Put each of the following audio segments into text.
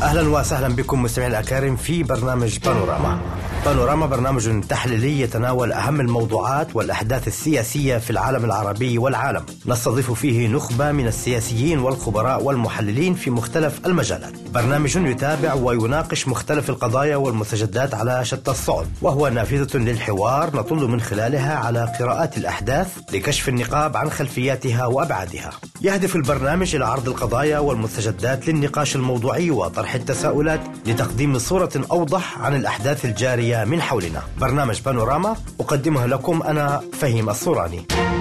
أهلا وسهلا بكم مستمعين الأكارم في برنامج بانوراما. بانوراما برنامج تحليلي يتناول أهم الموضوعات والأحداث السياسية في العالم العربي والعالم. نستضيف فيه نخبة من السياسيين والخبراء والمحللين في مختلف المجالات. برنامج يتابع ويناقش مختلف القضايا والمستجدات على شتى الصعد، وهو نافذة للحوار نطل من خلالها على قراءات الأحداث لكشف النقاب عن خلفياتها وأبعادها. يهدف البرنامج إلى عرض القضايا والمستجدات للنقاش الموضوعي وطرح التساؤلات لتقديم صورة أوضح عن الأحداث الجارية من حولنا. برنامج بانوراما أقدمها لكم أنا فهيم الصوراني.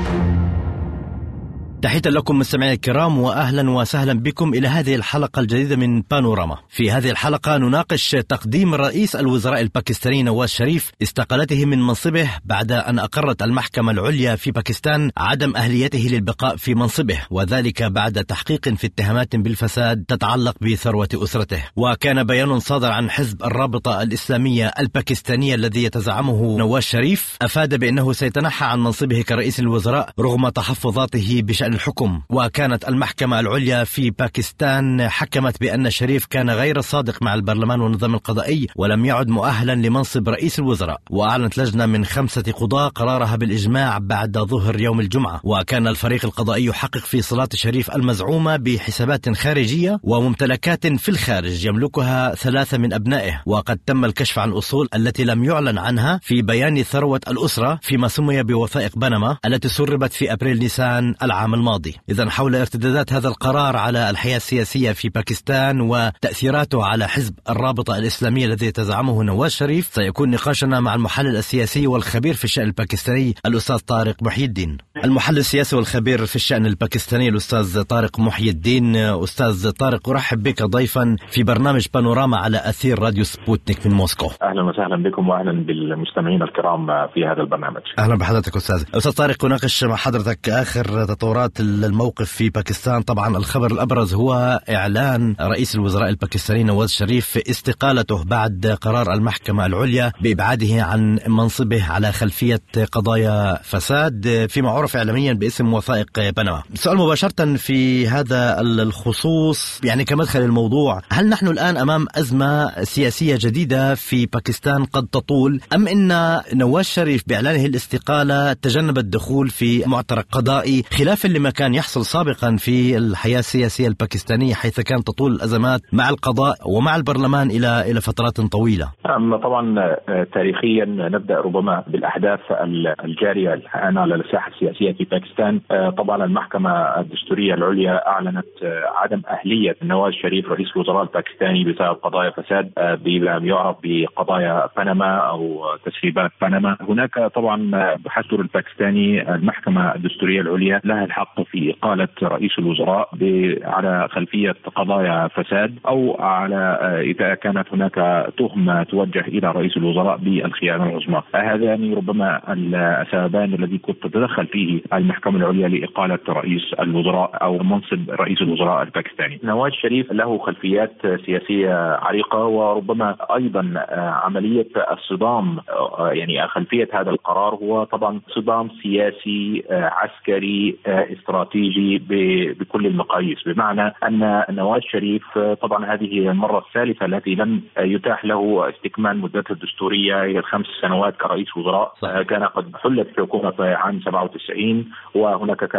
تحية لكم مستمعي الكرام وأهلا وسهلا بكم إلى هذه الحلقة الجديدة من بانوراما. في هذه الحلقة نناقش تقديم رئيس الوزراء الباكستاني نواز شريف استقالته من منصبه بعد أن أقرت المحكمة العليا في باكستان عدم أهليته للبقاء في منصبه، وذلك بعد تحقيق في اتهامات بالفساد تتعلق بثروة أسرته. وكان بيان صادر عن حزب الرابطة الإسلامية الباكستانية الذي يتزعمه نواز شريف أفاد بأنه سيتنحى عن منصبه كرئيس الوزراء رغم تحفظاته بشأن الحكم. وكانت المحكمة العليا في باكستان حكمت بأن شريف كان غير صادق مع البرلمان والنظام القضائي ولم يعد مؤهلا لمنصب رئيس الوزراء. وأعلنت لجنة من 5 قضاة قرارها بالإجماع بعد ظهر يوم الجمعة. وكان الفريق القضائي يحقق في صلات شريف المزعومة بحسابات خارجية وممتلكات في الخارج يملكها 3 من أبنائه. وقد تم الكشف عن الأصول التي لم يعلن عنها في بيان ثروة الأسرة فيما سمي بوثائق بنما التي سربت في أبريل نيسان العام الماضي. إذن حول ارتدادات هذا القرار على الحياة السياسية في باكستان وتأثيراته على حزب الرابطة الإسلامية الذي يتزعمه نواز شريف سيكون نقاشنا مع المحلل السياسي والخبير في الشأن الباكستاني الأستاذ طارق محي الدين. المحلل السياسي والخبير في الشأن الباكستاني الأستاذ طارق محي الدين. أستاذ طارق، أرحب بك ضيفا في برنامج بانوراما على أثير راديو سبوتنيك من موسكو. أهلا وسهلا بكم وأهلا بالمستمعين الكرام في هذا البرنامج. أهلا بحضرتك أستاذ طارق. أناقش مع حضرتك آخر تطورات الموقف في باكستان. طبعا الخبر الأبرز هو إعلان رئيس الوزراء الباكستاني نواز شريف استقالته بعد قرار المحكمة العليا بإبعاده عن منصبه على خلفية قضايا فساد فيما عرف إعلاميا باسم وثائق بنما. سؤال مباشرة في هذا الخصوص، يعني كمدخل الموضوع، هل نحن الآن أمام أزمة سياسية جديدة في باكستان قد تطول، أم إن نواز شريف بإعلانه الاستقالة تجنب الدخول في معترك قضائي خلافا لما كان يحصل سابقا في الحياة السياسية الباكستانية حيث كان تطول الأزمات مع القضاء ومع البرلمان إلى فترات طويلة؟ طبعا تاريخيا نبدأ ربما بالأحداث الجارية الآن على الساحة السياسية في باكستان. طبعا المحكمة الدستورية العليا أعلنت عدم أهلية نواز شريف رئيس الوزراء الباكستاني بسبب قضايا فساد بما يعرف بقضايا بنما أو تسريبات بنما. هناك طبعا بحثر الباكستاني المحكمة الدستورية العليا لها الحق في إقالة رئيس الوزراء على خلفية قضايا فساد أو على إذا كانت هناك تهمة توجه إلى رئيس الوزراء بالخيانة العظمى. هذان ربما السببان الذي كنت تتدخل فيه المحكمة العليا لإقالة رئيس الوزراء أو منصب رئيس الوزراء الباكستاني. نواز شريف له خلفيات سياسية عريقة، وربما أيضا عملية الصدام، يعني خلفية هذا القرار هو طبعا صدام سياسي عسكري استراتيجي بكل المقاييس، بمعنى أن نواز شريف طبعا هذه المرة الثالثة التي لم يتاح له استكمال مدته الدستورية إلى 5 سنوات كرئيس وزراء. كان قد حلت حكومة عام 97 وهناك كان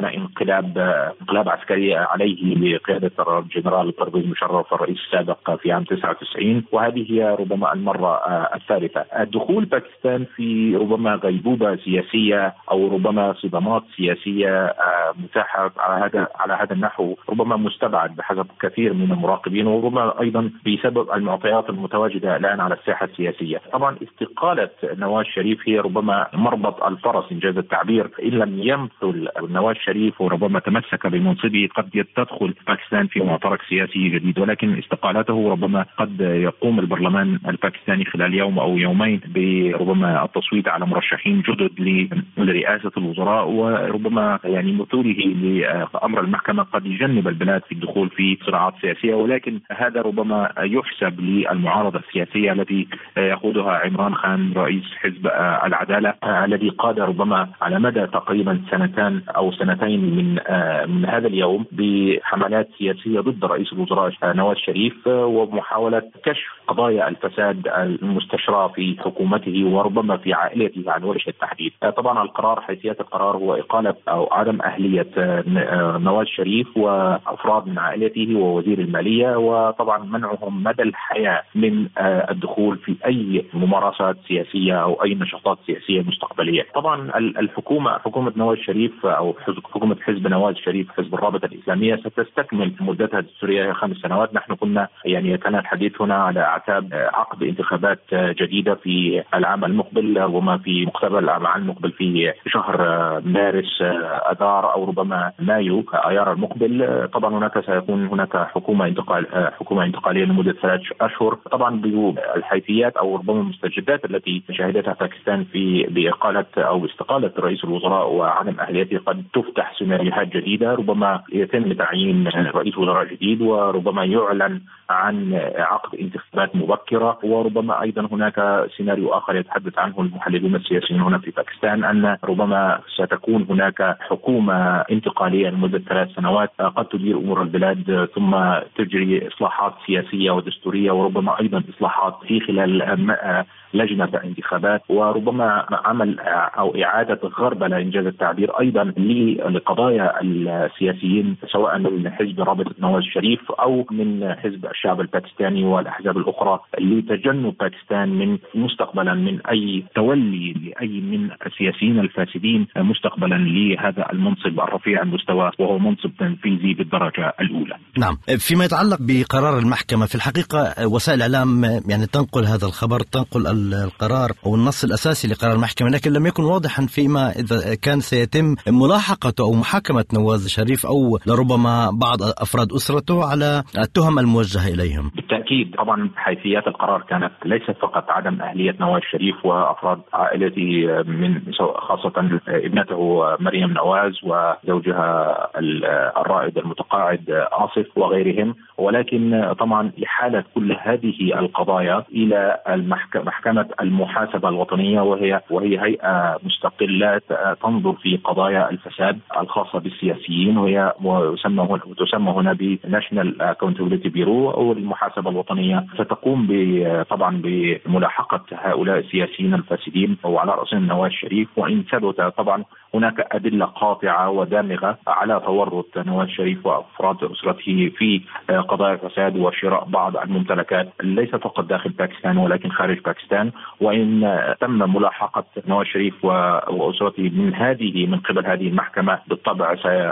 انقلاب عسكري عليه بقيادة الجنرال پرویز مشرف الرئيس السابق في عام 99، وهذه هي ربما المرة الثالثة. الدخول باكستان في ربما غيبوبة سياسية أو ربما صدامات سياسية متاحة على هذا النحو ربما مستبعد بحسب كثير من المراقبين، وربما أيضا بسبب المعطيات المتواجدة الآن على الساحة السياسية. طبعا استقالة نواز شريف هي ربما مربط الفرس إنجاز التعبير. إن لم يمثل نواز شريف وربما تمسك بمنصبه قد تدخل باكستان في معترك سياسي جديد، ولكن استقالته ربما قد يقوم البرلمان الباكستاني خلال يوم أو يومين بربما التصويت على مرشحين جدد لرئاسة الوزراء، وربما يعني مثوله لأمر المحكمة قد يجنب البلاد في الدخول في صراعات سياسية. ولكن هذا ربما يحسب للمعارضة السياسية التي يقودها عمران خان رئيس حزب العدالة الذي قاد ربما على مدى تقريبا تقريبا سنتين من هذا اليوم بحملات سياسية ضد رئيس الوزراء نواز شريف ومحاولة كشف قضايا الفساد المستشرى في حكومته وربما في عائلته عن وجه التحديد. طبعا القرار، حيثيات القرار هو إقالة أو عدم أهلية نواز شريف وأفراد من عائلته ووزير المالية، وطبعا منعهم مدى الحياة من الدخول في أي ممارسات سياسية أو أي نشاطات سياسية مستقبلية. طبعا حكومة نواز شريف أو حكومة حزب نواز شريف، حزب الرابطة الإسلامية، ستستكمل مدتها الدستورية 5 سنوات. نحن كنا كان الحديث هنا على أعتاب عقد انتخابات جديدة في العام المقبل وما في مقتبل العام المقبل في شهر مارس أذار أو ربما مايو أيار المقبل. طبعا سيكون هناك حكومة انتقالية لمدة 3 أشهر. طبعا بالحيثيات أو ربما المستجدات التي شهدتها باكستان بإقالة أو استقالة رئيس الوزراء وعدم أهليته قد تفتح سيناريوهات جديدة. ربما يتم تعيين رئيس وزراء جديد وربما يعلن عن عقد انتخابات مبكرة، وربما أيضا هناك سيناريو آخر يتحدث عنه المحللون السياسيين هنا في باكستان أن ربما ستكون هناك حكومة انتقالية لمدة 3 سنوات قد تدير أمور البلاد ثم تجري إصلاحات سياسية ودستورية وربما أيضا إصلاحات في خلال لجنة انتخابات، وربما عمل أو إعادة غربلة إنجاز التعبير أيضا لقضايا السياسيين سواء من حزب رابطة نواز شريف أو من حزب الشعب الباكستاني والأحزاب الأخرى لتجنب باكستان من مستقبلا من أي تولي لأي من السياسيين الفاسدين مستقبلا لهذا المنصب الرفيع المستوى وهو منصب تنفيذي بالدرجة الأولى. نعم. فيما يتعلق بقرار المحكمة، في الحقيقة وسائل الإعلام تنقل هذا الخبر، تنقل القرار أو النص الأساسي لقرار المحكمة، لكن لم يكن واضحا فيما إذا كان سيتم ملاحقة أو محاكمة نواز شريف أو لربما بعض أفراد أسرته على التهم الموجهة إليهم. بالتأكيد طبعا حيثيات القرار كانت ليست فقط عدم أهلية نواز شريف وأفراد عائلته من خاصة ابنته مريم نواز وزوجها الرائد المتقاعد آصف وغيرهم، ولكن طبعا إحالة كل هذه القضايا إلى محكمة المحاسبة الوطنية وهي هيئة مستقلة تنظر في قضايا الفساد الخاصة بالسياسيين، وهي تسمى هنا بناشونال اكاونتابيلتي بيرو أو المحاسبة الوطنية، ستقوم طبعا بملاحقة هؤلاء السياسيين الفاسدين وعلى رأسهم نواز شريف. وإن ثبت طبعا هناك أدلة قاطعة ودامغة على تورط نواز شريف وأفراد أسرته في قضايا الفساد وشراء بعض الممتلكات ليس فقط داخل باكستان ولكن خارج باكستان، وإن تم ملاحقة نواز شريف وأسرته من قبل هذه المحكمة بالطبع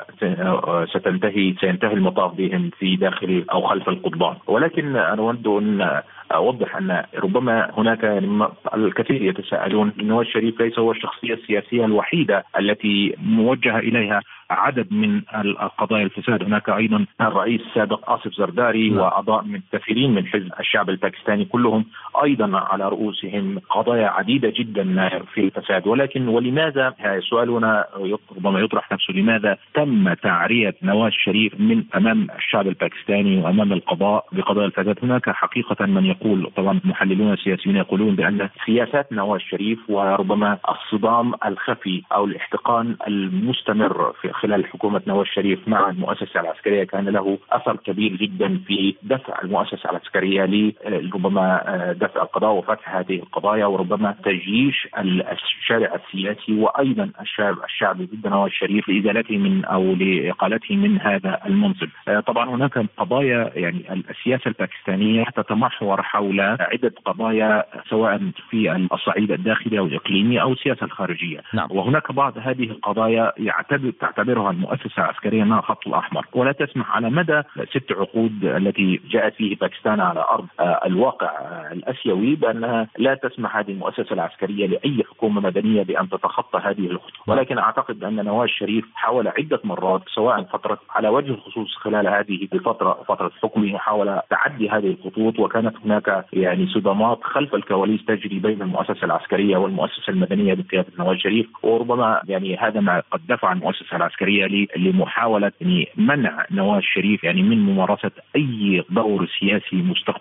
سينتهي المطاف بهم في داخل أو خلف القضبان. ولكن أنا أود أن أوضح أن ربما هناك الكثير يتساءلون نواز شريف ليس هو الشخصية السياسية الوحيدة التي موجه إليها عدد من القضايا الفساد. هناك أيضا الرئيس السابق آصف زرداري وأعضاء من كثيرين من حزب الشعب الباكستاني كلهم أيضا على رؤوسهم قضايا عديدة جدا في الفساد. ولماذا السؤال هنا ربما يطرح نفسه، لماذا تم تعرية نواز شريف من أمام الشعب الباكستاني وأمام القضاء بقضايا الفساد؟ هناك حقيقة من يقول، طبعا المحللون السياسيين يقولون بأن سياسات نواز شريف وربما الصدام الخفي أو الاحتقان المستمر في خلال حكومة نواز شريف مع المؤسسة العسكرية كان له أثر كبير جدا في دفع المؤسسة العسكرية لربما دفع القضاء وفتح هذه القضايا وربما تجيش الشارع السياسي وأيضا الشعب ضد نواز شريف لإزالته من أو لإقالته من هذا المنصب. طبعا هناك قضايا السياسة الباكستانية تتمحور حول عدة قضايا سواء في الصعيد الداخلي أو الإقليمي أو السياسة الخارجية. نعم. وهناك بعض هذه القضايا تعتبرها المؤسسة العسكرية أنها خط الأحمر ولا تسمح على مدى 6 عقود التي جاءت فيه باكستان على أرض الواقع الآسيوي بأنها لا تسمح هذه المؤسسة العسكرية لأي حكومة مدنية بأن تتخطى هذه الخطوط. ولكن أعتقد أن نواز شريف حاول عدة مرات سواء فترة على وجه الخصوص خلال هذه فترة حكمه حاول تعدي هذه الخطوط، وكانت هناك صدامات خلف الكواليس تجري بين المؤسسة العسكرية والمؤسسة المدنية بقيادة نواز شريف، وربما هذا ما قد دفع المؤسسة العسكرية لمحاولة يعني منع نواز الشريف يعني من ممارسة أي دور سياسي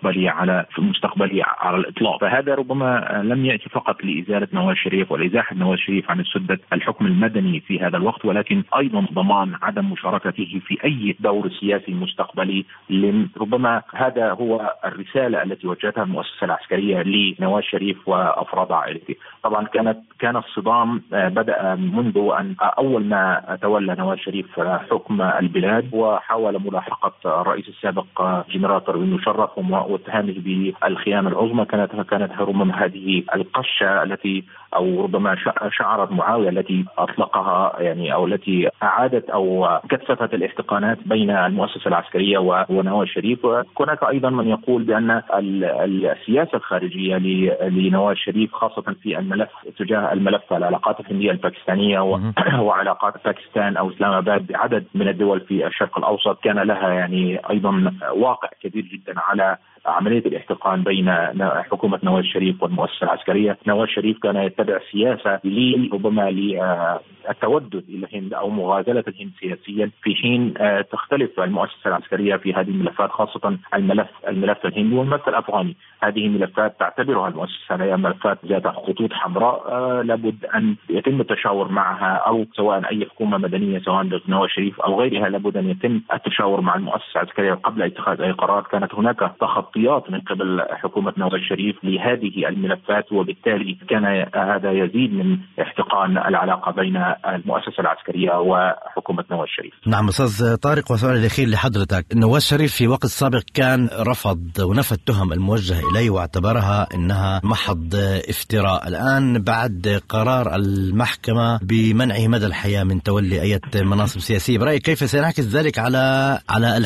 مستقبلي على الإطلاق. فهذا ربما لم يأتي فقط لإزالة نواز الشريف ولإزاحة نواز الشريف عن سدة الحكم المدني في هذا الوقت، ولكن أيضا ضمان عدم مشاركته في أي دور سياسي مستقبلي. ربما هذا هو الرسالة التي وجهتها المؤسسة العسكرية لنواز الشريف وأفراد عائلته. طبعا كان الصدام بدأ منذ أن أول ما تولى نواز الشريف حكم البلاد وحاول ملاحقة الرئيس السابق جنرال بروين مشرف واتهامه بالخيانة العظمى. كانت ربما هذه القشة التي أو ربما شعرت معاوية التي أطلقها يعني أو التي أعادت أو كثفت الاحتقانات بين المؤسسة العسكرية ونواز الشريف. وهناك أيضا من يقول بأن السياسة الخارجية لنواز الشريف خاصة في الملف تجاه الملف العلاقات الهندية الباكستانية وعلاقات باكستان أو إسلام آباد بعدد من الدول في الشرق الأوسط كان لها يعني أيضا واقع كبير جدا على عملية الاحتقان بين حكومة نواز الشريف والمؤسسة العسكرية. نواز الشريف كان يتبع سياسة ربما للتودد إلى الهند أو مغازلة الهند سياسيا، في حين تختلف المؤسسة العسكرية في هذه الملفات، خاصة الملف الهندي والملف الأفغاني. هذه ملفات تعتبرها المؤسسة هي ملفات ذات خطوط حمراء لابد أن يتم التشاور معها، أو سواء أي حكومة مدنية سواء نواز الشريف أو غيرها لابد أن يتم التشاور مع المؤسسة العسكرية قبل اتخاذ أي قرار. كانت هناك تخطيات من قبل حكومة نواز الشريف لهذه الملفات، وبالتالي كان هذا يزيد من احتقان العلاقة بين المؤسسة العسكرية وحكومة نواز الشريف. نعم أستاذ طارق، وسؤال الأخير لحضرتك. نواز الشريف في وقت سابق كان رفض ونفى التهم الموجهة إليه واعتبرها أنها محض افتراء. الآن بعد قرار المحكمة بمنعه مدى الحياة من تولي أي مناصب سياسية، برأيك كيف سينعكس ذلك على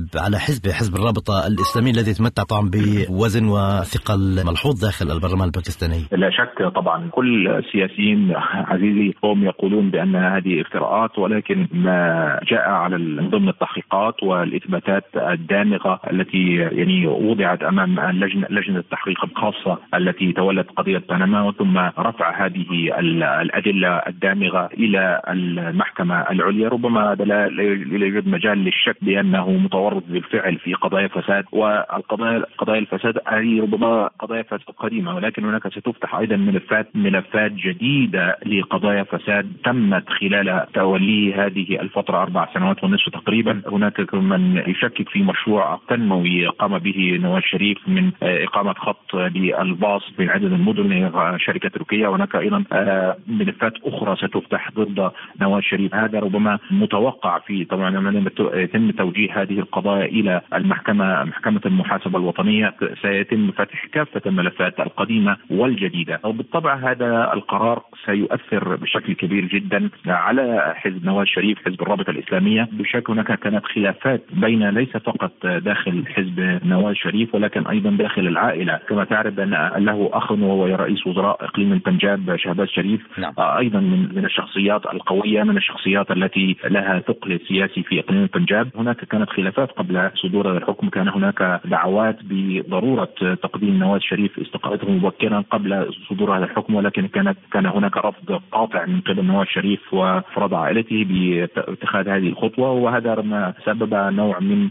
حزب الرابطة الإسلامي الذي يتمتع طبعا بوزن وثقل ملحوظ داخل البرلمان الباكستاني؟ لا شك طبعا كل السياسيين عزيزي هم يقولون بأن هذه افتراءات، ولكن ما جاء على ضمن التحقيقات والإثباتات الدامغة التي يعني وضعت أمام لجنة التحقيق الخاصة التي تولت قضية بنما، ثم رفع هذه الأدلة الدامغة إلى المحكمة العليا، ربما لا يوجد مجال للشك بأنه متورط بالفعل في قضايا فساد. والقضايا الفساد هذه ربما قضايا فساد قديمة، ولكن هناك ستفتح أيضا ملفات جديدة لقضايا فساد تمت خلال توليه هذه الفترة 4 سنوات ونصف تقريبا. هناك من يشكك في مشروع تنموي قام به نواز الشريف من إقامة خط للباص بين عدد المدن شركة تركية. هناك أيضا ملفات أخرى ستفتح ضد نواز الشريف. هذا ربما متوقع في طبعا لما يتم توجيه هذه القضايا إلى محكمة المحاسبة الوطنية سيتم فتح كافة الملفات القديمة والجديدة. وبالطبع هذا القرار سيؤثر بشكل كبير جدا على حزب نواز الشريف، حزب الرابطة الإسلامية. بشكل هناك كانت خلافات بين ليس فقط داخل حزب نواز الشريف ولكن أيضا داخل العائلة. كما تعرف أن له أخ وهو رئيس وزراء إقليم البنجاب شهباز شريف، أيضا من الشخصيات القوية، من الشخصيات التي لها ثقل سياسي في إقليم البنجاب. هناك كانت خلافات قبل صدور الحكم، كان هناك دعوات بضرورة تقديم نواز الشريف استقالته مبكرا قبل صدور هذا الحكم، ولكن كان هناك رفض قاطع من قبل نواز الشريف وأفراد عائلته باتخاذ هذه الخطوة، وهذا ما سبب نوع من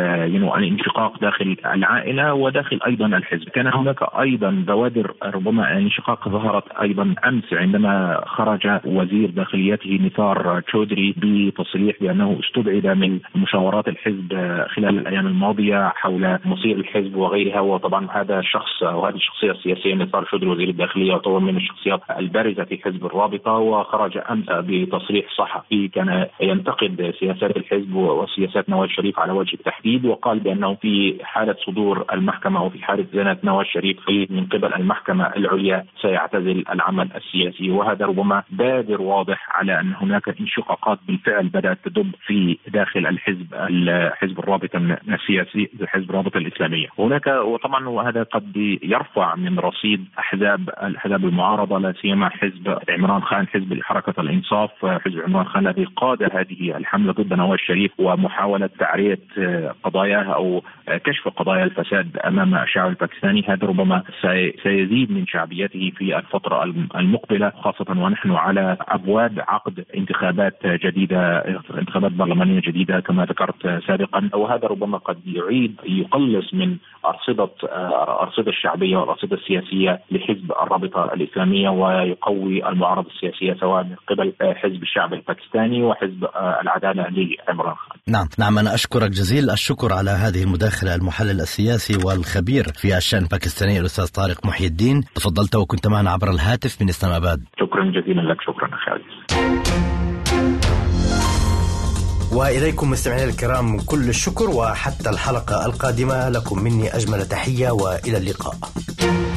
الانشقاق داخل العائلة وداخل أيضا الحزب. كان هناك أيضا بوادر ربما الانشقاق ظهرت أيضا أمس عندما خرج وزير داخليته نثار تشودري بتصريح بأنه استبعد من مشاورات الحزب خلال الأيام الماضية حول مصير الحزب وغيرها. وطبعا هذا الشخص وهذه الشخصية السياسية نثار تشودري وزير الداخلية يعتبر من الشخصيات البارزة في حزب الرابطة، وخرج أمس بتصريح صحفي كان ينتقد سياسات الحزب وسياسات نواز الشريف على وجه التحديد، وقال بأنه في حالة صدور المحكمة وفي حالة زنة نواز الشريف من قبل المحكمة العليا سيعتزل العمل السياسي. وهذا ربما بادر واضح على أن هناك انشقاقات بالفعل بدأت تدب في داخل حزب الرابطة السياسي، حزب الرابطة الإسلامية. هناك وطبعا وهذا قد يرفع من رصيد أحزاب المعارضة المعارضة، لا سيما حزب عمران خان، حزب حركة الإنصاف، حزب عمران خان الذي قاد هذه الحملة ضد نواز شريف ومحاولة تعرية قضاياه أو كشف قضايا الفساد أمام الشعب الباكستاني. هذا ربما سيزيد من شعبيته في الفترة المقبلة، خاصة ونحن على أبواب عقد انتخابات جديدة، انتخابات برلمانية جديدة كما ذكرت سابقا، وهذا ربما قد يقلص من أرصدة الشعبية والأرصدة السياسية لحزب الرابطة الإسلامية، ويقوي المعارضة السياسية سواء من قبل حزب الشعب الباكستاني وحزب العدالة لعمران خان. نعم أنا أشكرك جزيل الشكر على هذه المداخلة، المحلل السياسي والخبير في الشأن الباكستاني الأستاذ طارق محي الدين. تفضلت وكنت معنا عبر الهاتف من إسلام آباد. شكرا جزيلا لك. شكرا خالد. وإليكم مستمعينا الكرام كل الشكر، وحتى الحلقة القادمة لكم مني أجمل تحية وإلى اللقاء.